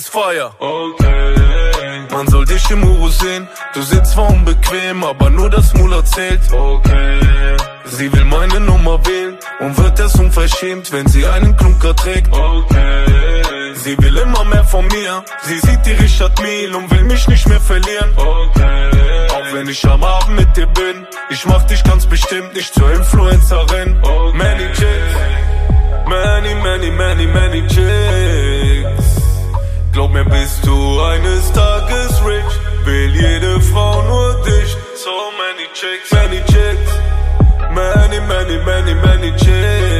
Feuer. Okay. Man soll dich im Uro sehen. Du sitzt zwar unbequem, aber nur das Mula zählt. Okay. Sie will meine Nummer wählen und wird erst unverschämt, wenn sie einen Klunker trägt. Okay. Sie will immer mehr von mir. Sie sieht die Richard Mille und will mich nicht mehr verlieren. Okay. Auch wenn ich am Abend mit dir bin, ich mach dich ganz bestimmt nicht zur Influencerin. Okay. Many chicks, many chicks. Glaub mir, bist du eines Tages rich, will jede Frau nur dich. So many chicks, many chicks, many chicks.